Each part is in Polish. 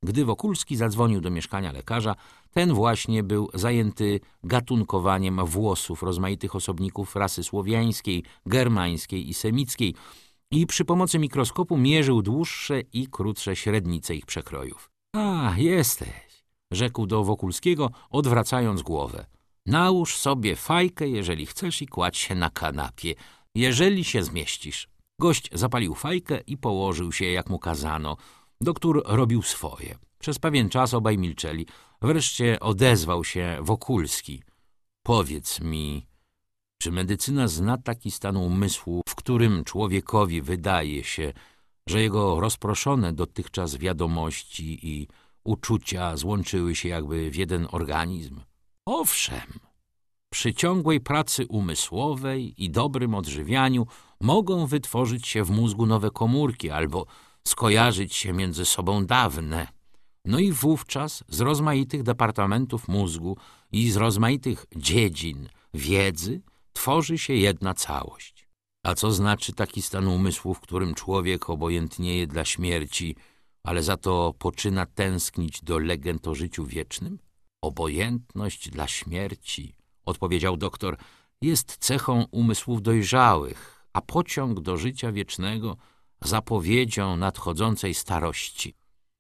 Gdy Wokulski zadzwonił do mieszkania lekarza, ten właśnie był zajęty gatunkowaniem włosów rozmaitych osobników rasy słowiańskiej, germańskiej i semickiej i przy pomocy mikroskopu mierzył dłuższe i krótsze średnice ich przekrojów. — A, jesteś! — rzekł do Wokulskiego, odwracając głowę. — Nałóż sobie fajkę, jeżeli chcesz, i kładź się na kanapie, jeżeli się zmieścisz. Gość zapalił fajkę i położył się, jak mu kazano. Doktor robił swoje. Przez pewien czas obaj milczeli. Wreszcie odezwał się Wokulski. — Powiedz mi, czy medycyna zna taki stan umysłu, w którym człowiekowi wydaje się, że jego rozproszone dotychczas wiadomości i uczucia złączyły się jakby w jeden organizm? — Owszem, przy ciągłej pracy umysłowej i dobrym odżywianiu mogą wytworzyć się w mózgu nowe komórki albo skojarzyć się między sobą dawne. No i wówczas z rozmaitych departamentów mózgu i z rozmaitych dziedzin wiedzy tworzy się jedna całość. A co znaczy taki stan umysłu, w którym człowiek obojętnieje dla śmierci, ale za to poczyna tęsknić do legend o życiu wiecznym? Obojętność dla śmierci, odpowiedział doktor, jest cechą umysłów dojrzałych, a pociąg do życia wiecznego zapowiedzią nadchodzącej starości.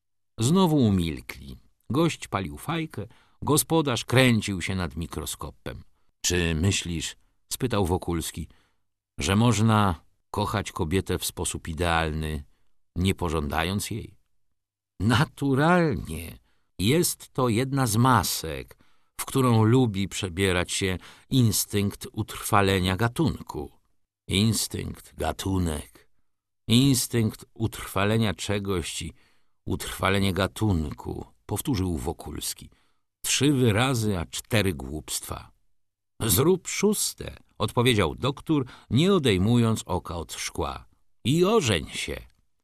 Znowu umilkli. Gość palił fajkę, gospodarz kręcił się nad mikroskopem. — Czy myślisz, spytał Wokulski, że można kochać kobietę w sposób idealny, nie pożądając jej? — Naturalnie. Jest to jedna z masek, w którą lubi przebierać się instynkt utrwalenia gatunku. Instynkt, gatunek, instynkt utrwalenia czegoś i utrwalenie gatunku, powtórzył Wokulski. 3 wyrazy, a 4 głupstwa. Zrób 6, odpowiedział doktor, nie odejmując oka od szkła. I ożeń się.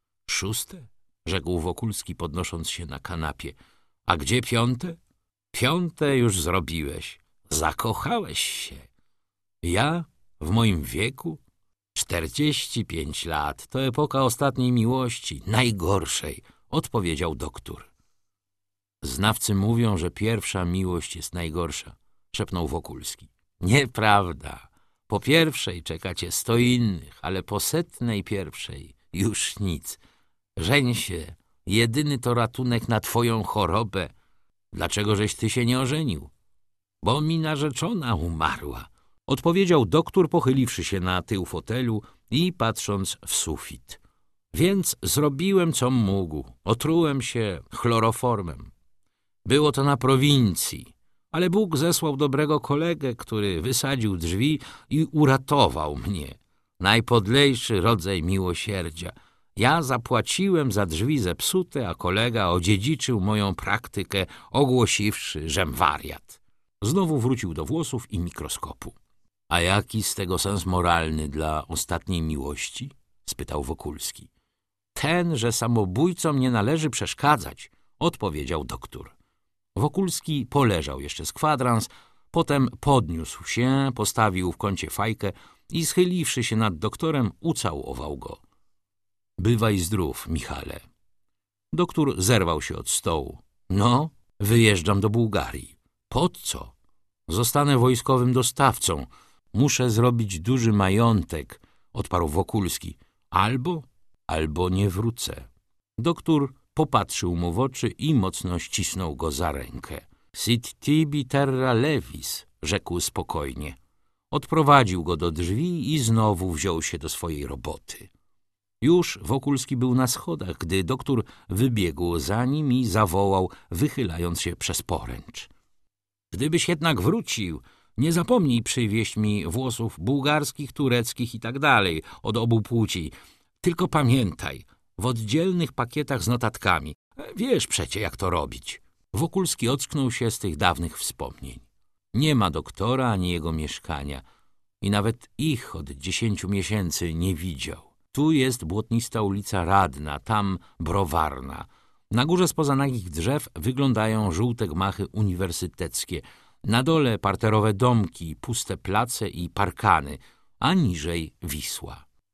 6, rzekł Wokulski, podnosząc się na kanapie. A gdzie 5? 5 już zrobiłeś. Zakochałeś się. Ja w moim wieku? 45 lat. To epoka ostatniej miłości, najgorszej, odpowiedział doktor. Znawcy mówią, że pierwsza miłość jest najgorsza, szepnął Wokulski. Nieprawda. Po pierwszej czeka cię 100 innych, ale po 101 już nic. Żeń się, jedyny to ratunek na twoją chorobę. Dlaczego żeś ty się nie ożenił? Bo mi narzeczona umarła, odpowiedział doktor, pochyliwszy się na tył fotelu i patrząc w sufit. Więc zrobiłem, co mógł. Otrułem się chloroformem. Było to na prowincji, ale Bóg zesłał dobrego kolegę, który wysadził drzwi i uratował mnie. Najpodlejszy rodzaj miłosierdzia. Ja zapłaciłem za drzwi zepsute, a kolega odziedziczył moją praktykę, ogłosiwszy, żem wariat. Znowu wrócił do włosów i mikroskopu. — A jaki z tego sens moralny dla ostatniej miłości? — spytał Wokulski. — Ten, że samobójcom nie należy przeszkadzać — odpowiedział doktor. Wokulski poleżał jeszcze z kwadrans, potem podniósł się, postawił w kącie fajkę i schyliwszy się nad doktorem, ucałował go. — Bywaj zdrów, Michale. Doktor zerwał się od stołu. — No, wyjeżdżam do Bułgarii. — Po co? — Zostanę wojskowym dostawcą. Muszę zrobić duży majątek — odparł Wokulski. — Albo nie wrócę. Doktor popatrzył mu w oczy i mocno ścisnął go za rękę. — Sit tibi terra levis — rzekł spokojnie. Odprowadził go do drzwi i znowu wziął się do swojej roboty. Już Wokulski był na schodach, gdy doktor wybiegł za nim i zawołał, wychylając się przez poręcz. — Gdybyś jednak wrócił, nie zapomnij przywieźć mi włosów bułgarskich, tureckich i tak dalej, od obu płci. Tylko pamiętaj, w oddzielnych pakietach z notatkami. Wiesz przecie, jak to robić. Wokulski ocknął się z tych dawnych wspomnień. Nie ma doktora ani jego mieszkania i nawet ich od 10 miesięcy nie widział. Tu jest błotnista ulica Radna, tam Browarna. Na górze spoza nagich drzew wyglądają żółte gmachy uniwersyteckie. Na dole parterowe domki, puste place i parkany, a niżej Wisła.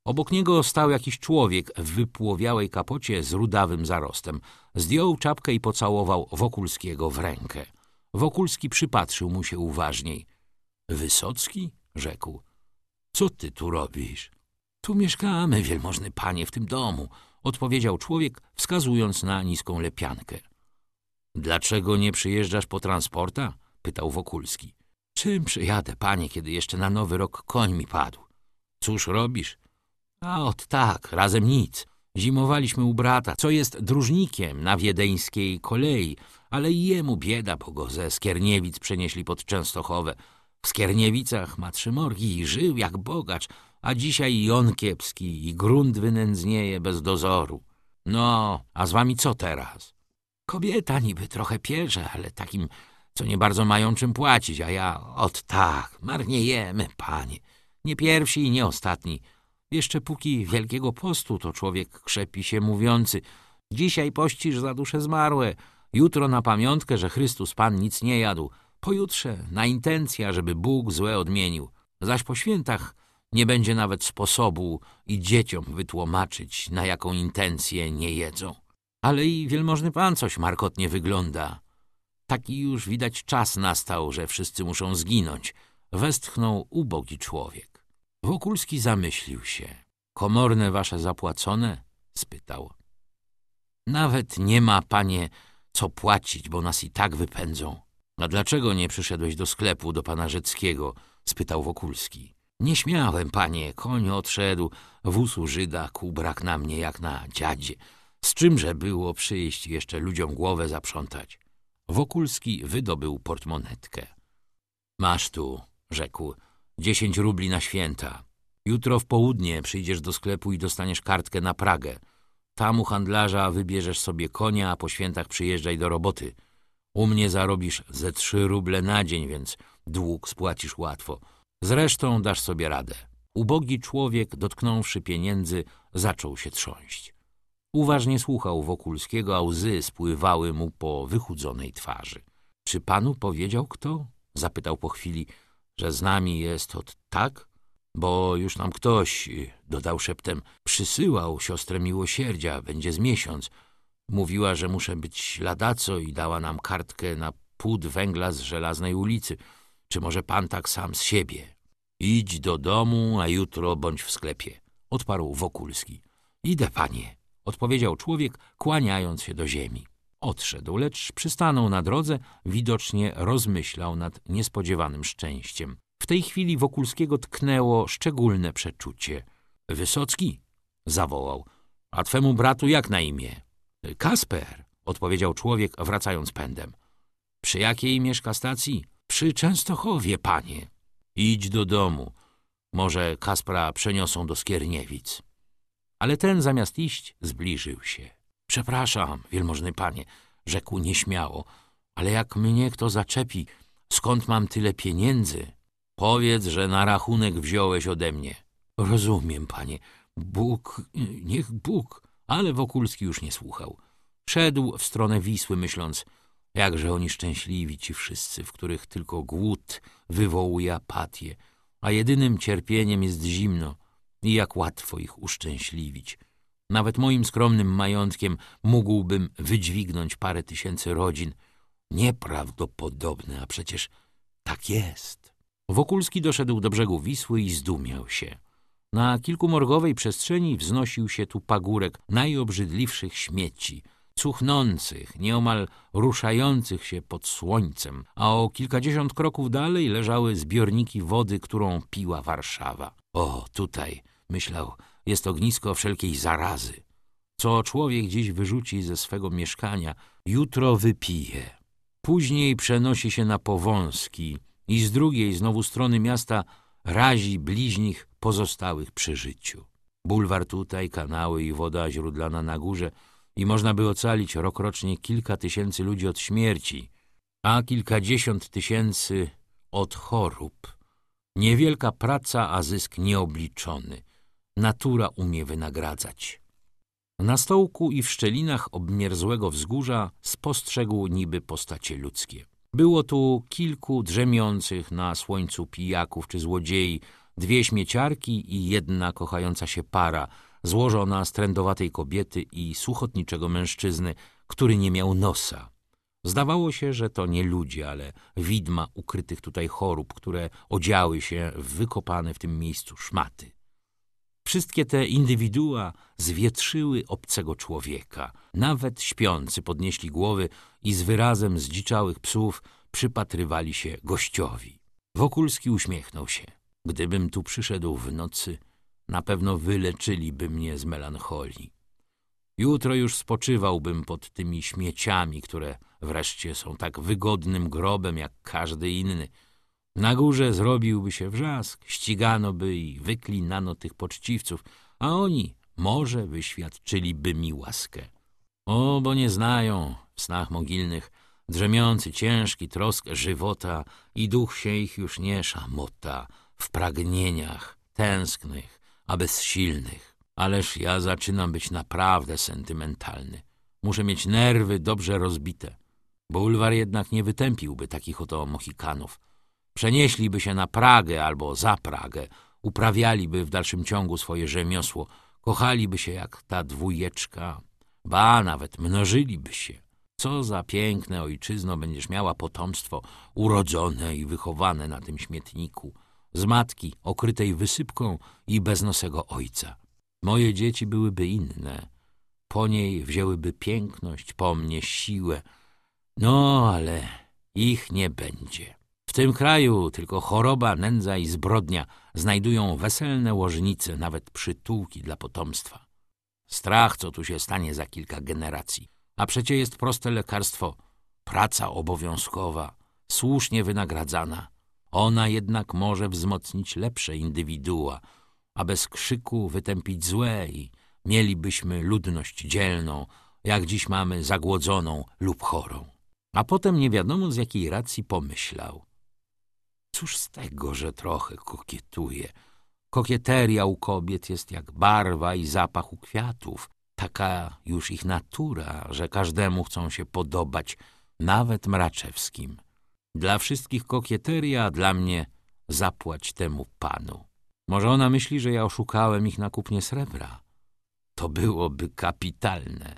Obok niego stał jakiś człowiek w wypłowiałej kapocie z rudawym zarostem. Zdjął czapkę i pocałował Wokulskiego w rękę. Wokulski przypatrzył mu się uważniej. Wysocki? Rzekł. Co ty tu robisz? Tu mieszkamy, wielmożny panie, w tym domu, odpowiedział człowiek, wskazując na niską lepiankę. Dlaczego nie przyjeżdżasz po transporta? Pytał Wokulski. Czym przyjadę, panie, kiedy jeszcze na Nowy Rok koń mi padł? Cóż robisz? A ot tak, razem nic. Zimowaliśmy u brata, co jest dróżnikiem na wiedeńskiej kolei, ale i jemu bieda, bo go ze Skierniewic przenieśli pod Częstochowę. W Skierniewicach ma 3 morgi i żył jak bogacz, a dzisiaj i on kiepski, i grunt wynędznieje bez dozoru. No, a z wami co teraz? Kobieta niby trochę pierze, ale takim, co nie bardzo mają czym płacić, a ja, ot tak, marniejemy, panie. Nie pierwsi i nie ostatni. Jeszcze póki Wielkiego Postu, to człowiek krzepi się mówiący: dzisiaj pościsz za dusze zmarłe, jutro na pamiątkę, że Chrystus Pan nic nie jadł, pojutrze na intencja, żeby Bóg złe odmienił. Zaś po świętach nie będzie nawet sposobu i dzieciom wytłumaczyć, na jaką intencję nie jedzą. Ale i wielmożny pan coś markotnie wygląda. Taki już widać czas nastał, że wszyscy muszą zginąć. Westchnął ubogi człowiek. Wokulski zamyślił się. Komorne wasze zapłacone? Spytał. Nawet nie ma, panie, co płacić, bo nas i tak wypędzą. A dlaczego nie przyszedłeś do sklepu do pana Rzeckiego? Spytał Wokulski. Nie śmiałem, panie, koń odszedł, wóz u Żyda, kubrak na mnie jak na dziadzie. Z czymże było przyjść jeszcze ludziom głowę zaprzątać? Wokulski wydobył portmonetkę. Masz tu, rzekł, 10 rubli na święta. Jutro w południe przyjdziesz do sklepu i dostaniesz kartkę na Pragę. Tam u handlarza wybierzesz sobie konia, a po świętach przyjeżdżaj do roboty. U mnie zarobisz ze 3 ruble na dzień, więc dług spłacisz łatwo. Zresztą dasz sobie radę. Ubogi człowiek, dotknąwszy pieniędzy, zaczął się trząść. Uważnie słuchał Wokulskiego, a łzy spływały mu po wychudzonej twarzy. Czy panu powiedział kto? Zapytał po chwili, że z nami jest od tak? Bo już nam ktoś, dodał szeptem, przysyłał siostrę miłosierdzia, będzie z miesiąc. Mówiła, że muszę być ladaco i dała nam kartkę na płód węgla z Żelaznej ulicy. Czy może pan tak sam z siebie? Idź do domu, a jutro bądź w sklepie, odparł Wokulski. Idę, panie, odpowiedział człowiek, kłaniając się do ziemi. Odszedł, lecz przystanął na drodze, widocznie rozmyślał nad niespodziewanym szczęściem. W tej chwili Wokulskiego tknęło szczególne przeczucie. Wysocki? Zawołał. A twemu bratu jak na imię? Kasper, odpowiedział człowiek, wracając pędem. Przy jakiej mieszka stacji? Przy Częstochowie, panie. Idź do domu. Może Kaspra przeniosą do Skierniewic. Ale ten zamiast iść zbliżył się. Przepraszam, wielmożny panie, rzekł nieśmiało, ale jak mnie kto zaczepi, skąd mam tyle pieniędzy? Powiedz, że na rachunek wziąłeś ode mnie. Rozumiem, panie. Bóg, niech Bóg. Ale Wokulski już nie słuchał. Szedł w stronę Wisły, myśląc, jakże oni szczęśliwi ci wszyscy, w których tylko głód wywołuje apatię, a jedynym cierpieniem jest zimno i jak łatwo ich uszczęśliwić. Nawet moim skromnym majątkiem mógłbym wydźwignąć parę tysięcy rodzin. Nieprawdopodobne, a przecież tak jest. Wokulski doszedł do brzegu Wisły i zdumiał się. Na kilkumorgowej przestrzeni wznosił się tu pagórek najobrzydliwszych śmieci, cuchnących, nieomal ruszających się pod słońcem, a o kilkadziesiąt kroków dalej leżały zbiorniki wody, którą piła Warszawa. O, tutaj, myślał, jest ognisko wszelkiej zarazy. Co człowiek dziś wyrzuci ze swego mieszkania, jutro wypije. Później przenosi się na Powązki i z drugiej, znowu strony miasta, razi bliźnich pozostałych przy życiu. Bulwar tutaj, kanały i woda źródlana na górze i można by ocalić rokrocznie kilka tysięcy ludzi od śmierci, a kilkadziesiąt tysięcy od chorób. Niewielka praca, a zysk nieobliczony. Natura umie wynagradzać. Na stołku i w szczelinach obmierzłego wzgórza spostrzegł niby postacie ludzkie. Było tu kilku drzemiących na słońcu pijaków czy złodziei, 2 śmieciarki i 1 kochająca się para, złożona z trędowatej kobiety i suchotniczego mężczyzny, który nie miał nosa. Zdawało się, że to nie ludzie, ale widma ukrytych tutaj chorób, które odziały się w wykopane w tym miejscu szmaty. Wszystkie te indywidua zwietrzyły obcego człowieka. Nawet śpiący podnieśli głowy i z wyrazem zdziczałych psów przypatrywali się gościowi. Wokulski uśmiechnął się. Gdybym tu przyszedł w nocy, na pewno wyleczyliby mnie z melancholii. Jutro już spoczywałbym pod tymi śmieciami, które wreszcie są tak wygodnym grobem jak każdy inny. Na górze zrobiłby się wrzask, ścigano by i wyklinano tych poczciwców, a oni może wyświadczyliby mi łaskę. O, bo nie znają w snach mogilnych drzemiący ciężki trosk żywota i duch się ich już nie szamota w pragnieniach tęsknych, a bezsilnych. Ależ ja zaczynam być naprawdę sentymentalny. Muszę mieć nerwy dobrze rozbite. Bulwar jednak nie wytępiłby takich oto Mohikanów. Przenieśliby się na Pragę albo za Pragę, uprawialiby w dalszym ciągu swoje rzemiosło, kochaliby się jak ta dwójeczka, ba nawet mnożyliby się. Co za piękne ojczyzno będziesz miała potomstwo urodzone i wychowane na tym śmietniku, z matki okrytej wysypką i beznosego ojca. Moje dzieci byłyby inne, po niej wzięłyby piękność, po mnie siłę. No, ale ich nie będzie. W tym kraju tylko choroba, nędza i zbrodnia znajdują weselne łożnice, nawet przytułki dla potomstwa. Strach, co tu się stanie za kilka generacji. A przecie jest proste lekarstwo, praca obowiązkowa, słusznie wynagradzana. Ona jednak może wzmocnić lepsze indywidua, a bez krzyku wytępić złe i mielibyśmy ludność dzielną, jak dziś mamy zagłodzoną lub chorą. A potem nie wiadomo z jakiej racji pomyślał. Cóż z tego, że trochę kokietuje. Kokieteria u kobiet jest jak barwa i zapach u kwiatów. Taka już ich natura, że każdemu chcą się podobać, nawet Mraczewskim. Dla wszystkich kokieteria, a dla mnie zapłać temu panu. Może ona myśli, że ja oszukałem ich na kupnie srebra? To byłoby kapitalne.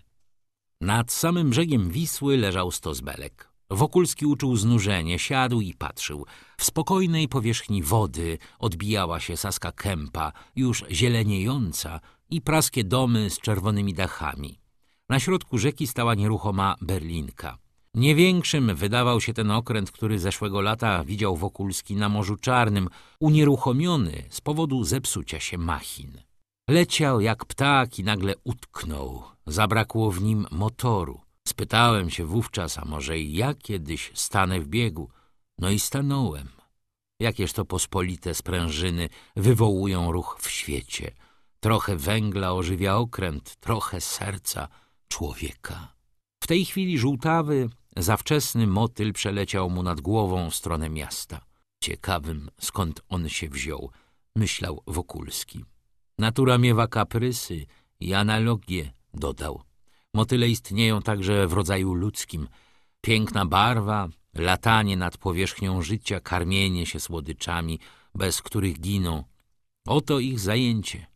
Nad samym brzegiem Wisły leżał stos belek. Wokulski uczuł znużenie, siadł i patrzył. W spokojnej powierzchni wody odbijała się Saska Kępa, już zieleniejąca, i praskie domy z czerwonymi dachami. Na środku rzeki stała nieruchoma berlinka. Niewiększym wydawał się ten okręt, który zeszłego lata widział Wokulski na Morzu Czarnym, unieruchomiony z powodu zepsucia się machin. Leciał jak ptak i nagle utknął. Zabrakło w nim motoru. Spytałem się wówczas, a może i ja kiedyś stanę w biegu. No i stanąłem. Jakież to pospolite sprężyny wywołują ruch w świecie. Trochę węgla ożywia okręt, trochę serca człowieka. W tej chwili żółtawy, zawczesny motyl przeleciał mu nad głową w stronę miasta. Ciekawym, skąd on się wziął, myślał Wokulski. Natura miewa kaprysy i analogie, dodał. Motyle istnieją także w rodzaju ludzkim. Piękna barwa, latanie nad powierzchnią życia, karmienie się słodyczami, bez których giną. Oto ich zajęcie.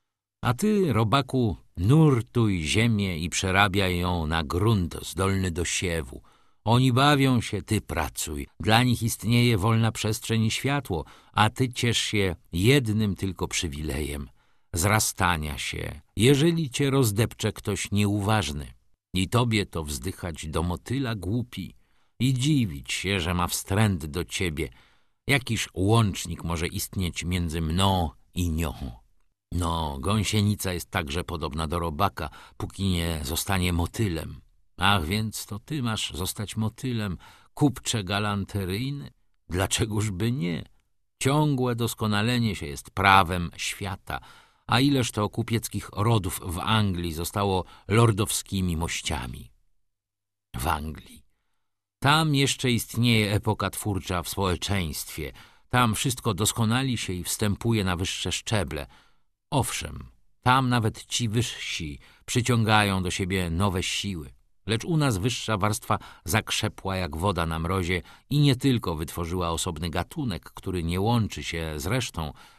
A ty, robaku, nurtuj ziemię i przerabiaj ją na grunt zdolny do siewu. Oni bawią się, ty pracuj. Dla nich istnieje wolna przestrzeń i światło, a ty ciesz się jednym tylko przywilejem – zrastania się, jeżeli cię rozdepcze ktoś nieuważny. I tobie to wzdychać do motyla głupi i dziwić się, że ma wstręt do ciebie. Jakiż łącznik może istnieć między mną i nią? No, gąsienica jest także podobna do robaka, póki nie zostanie motylem. Ach, więc to ty masz zostać motylem, kupcze galanteryjny? Dlaczegoż by nie? Ciągłe doskonalenie się jest prawem świata, a ileż to kupieckich rodów w Anglii zostało lordowskimi mościami. W Anglii. Tam jeszcze istnieje epoka twórcza w społeczeństwie. Tam wszystko doskonali się i wstępuje na wyższe szczeble. Owszem, tam nawet ci wyżsi przyciągają do siebie nowe siły. Lecz u nas wyższa warstwa zakrzepła jak woda na mrozie i nie tylko wytworzyła osobny gatunek, który nie łączy się z resztą,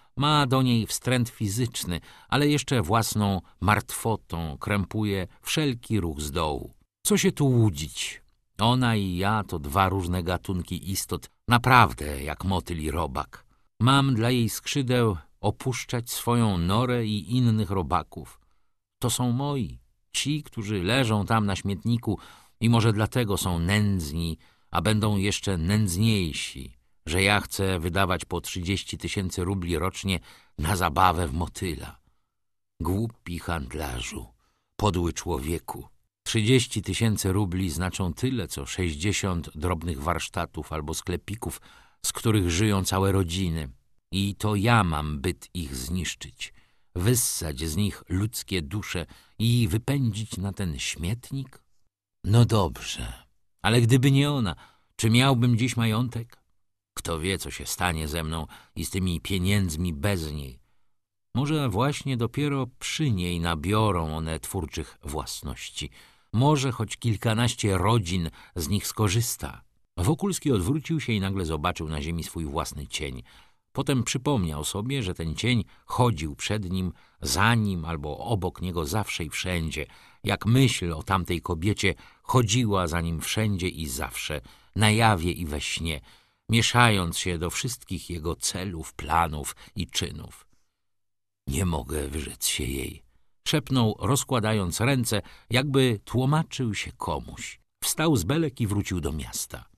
Ma do niej wstręt fizyczny, ale jeszcze własną martwotą krępuje wszelki ruch z dołu. Co się tu łudzić? Ona i ja to dwa różne gatunki istot, naprawdę jak motyl i robak. Mam dla jej skrzydeł opuszczać swoją norę i innych robaków. To są moi, ci, którzy leżą tam na śmietniku i może dlatego są nędzni, a będą jeszcze nędzniejsi, że ja chcę wydawać po 30 000 rubli rocznie na zabawę w motyla. Głupi handlarzu, podły człowieku. 30 000 rubli znaczą tyle, co 60 drobnych warsztatów albo sklepików, z których żyją całe rodziny. I to ja mam byt ich zniszczyć, wyssać z nich ludzkie dusze i wypędzić na ten śmietnik? No dobrze, ale gdyby nie ona, czy miałbym dziś majątek? Kto wie, co się stanie ze mną i z tymi pieniędzmi bez niej. Może właśnie dopiero przy niej nabiorą one twórczych własności. Może choć kilkanaście rodzin z nich skorzysta. Wokulski odwrócił się i nagle zobaczył na ziemi swój własny cień. Potem przypomniał sobie, że ten cień chodził przed nim, za nim albo obok niego zawsze i wszędzie, jak myśl o tamtej kobiecie chodziła za nim wszędzie i zawsze, na jawie i we śnie, mieszając się do wszystkich jego celów, planów i czynów. Nie mogę wyrzec się jej, szepnął, rozkładając ręce, jakby tłumaczył się komuś. Wstał z belek i wrócił do miasta.